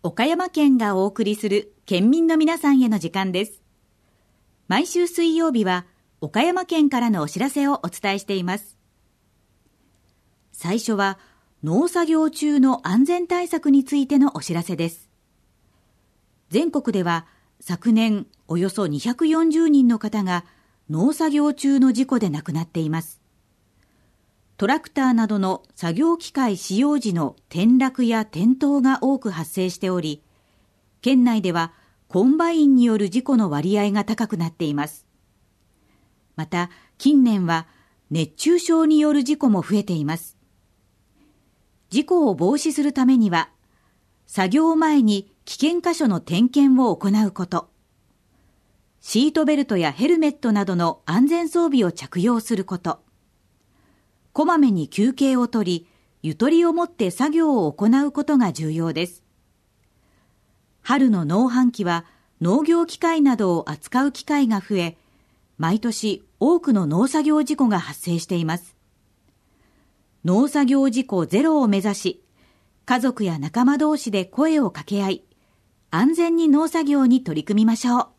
岡山県がお送りする県民の皆さんへの時間です。毎週水曜日は岡山県からのお知らせをお伝えしています。最初は農作業中の安全対策についてのお知らせです。全国では昨年およそ240人の方が農作業中の事故で亡くなっています。トラクターなどの作業機械使用時の転落や転倒が多く発生しており、県内ではコンバインによる事故の割合が高くなっています。また、近年は熱中症による事故も増えています。事故を防止するためには、作業前に危険箇所の点検を行うこと、シートベルトやヘルメットなどの安全装備を着用すること、こまめに休憩を取り、ゆとりを持って作業を行うことが重要です。春の農繁期は農業機械などを扱う機会が増え、毎年多くの農作業事故が発生しています。農作業事故ゼロを目指し、家族や仲間同士で声を掛け合い、安全に農作業に取り組みましょう。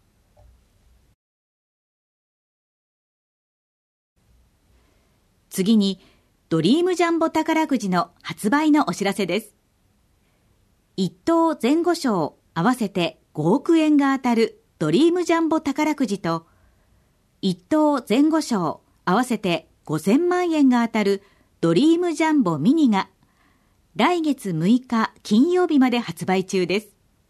次に、ドリームジャンボ宝くじの発売のお知らせです。1等前後賞合わせて5億円が当たるドリームジャンボ宝くじと、1等前後賞合わせて5000万円が当たるドリームジャンボミニが来月6日金曜日まで発売中です。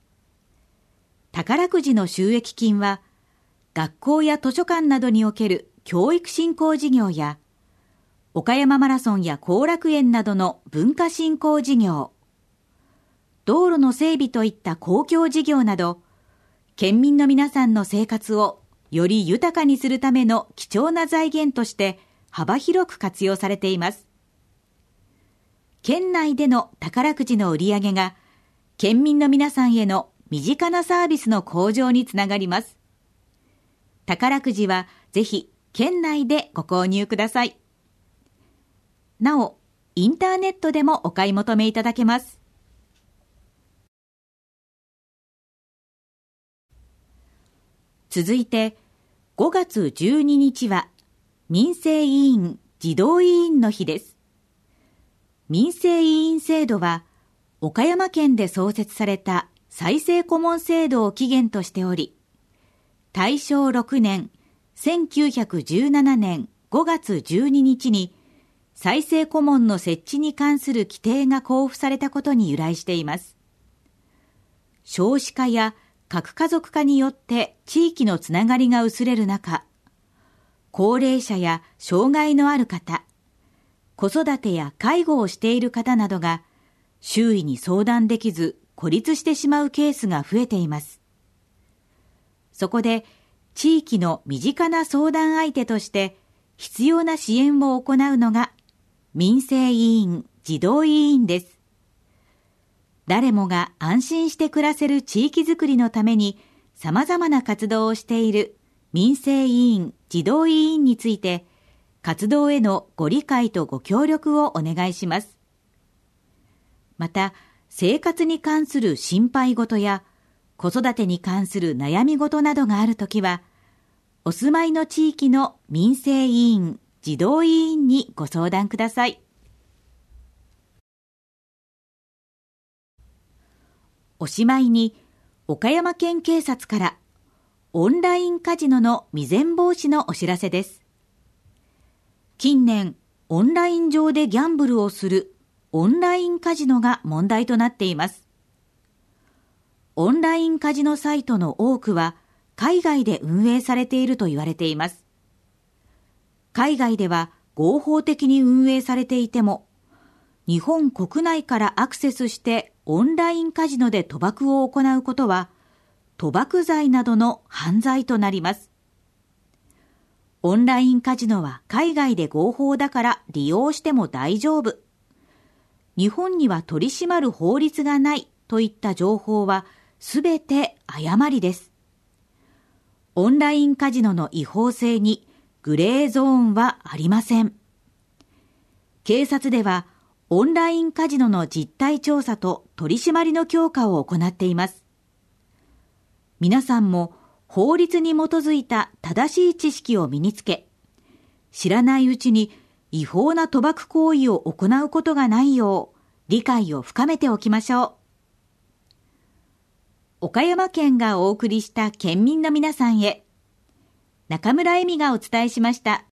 宝くじの収益金は、学校や図書館などにおける教育振興事業や、岡山マラソンや後楽園などの文化振興事業、道路の整備といった公共事業など、県民の皆さんの生活をより豊かにするための貴重な財源として幅広く活用されています。県内での宝くじの売り上げが、県民の皆さんへの身近なサービスの向上につながります。宝くじはぜひ県内でご購入ください。なお、インターネットでもお買い求めいただけます。続いて、5月12日は民生委員児童委員の日です。民生委員制度は、岡山県で創設された再生顧問制度を起源としており、大正6年、1917年5月12日に、再生顧問の設置に関する規定が公布されたことに由来しています。少子化や核家族化によって地域のつながりが薄れる中、高齢者や障害のある方、子育てや介護をしている方などが周囲に相談できず孤立してしまうケースが増えています。そこで地域の身近な相談相手として必要な支援を行うのが民生委員児童委員です。誰もが安心して暮らせる地域づくりのために様々な活動をしている民生委員児童委員について、活動へのご理解とご協力をお願いします。また、生活に関する心配事や子育てに関する悩み事などがあるときは、お住まいの地域の民生委員児童委員にご相談ください。おしまいに、岡山県警察からオンラインカジノの未然防止のお知らせです。近年、オンライン上でギャンブルをするオンラインカジノが問題となっています。オンラインカジノサイトの多くは海外で運営されていると言われています。海外では合法的に運営されていても、日本国内からアクセスしてオンラインカジノで賭博を行うことは、賭博罪などの犯罪となります。オンラインカジノは海外で合法だから利用しても大丈夫。日本には取り締まる法律がないといった情報はすべて誤りです。オンラインカジノの違法性にグレーゾーンはありません。警察ではオンラインカジノの実態調査と取り締まりの強化を行っています。皆さんも法律に基づいた正しい知識を身につけ、知らないうちに違法な賭博行為を行うことがないよう理解を深めておきましょう。岡山県がお送りした県民の皆さんへ、中村恵美がお伝えしました。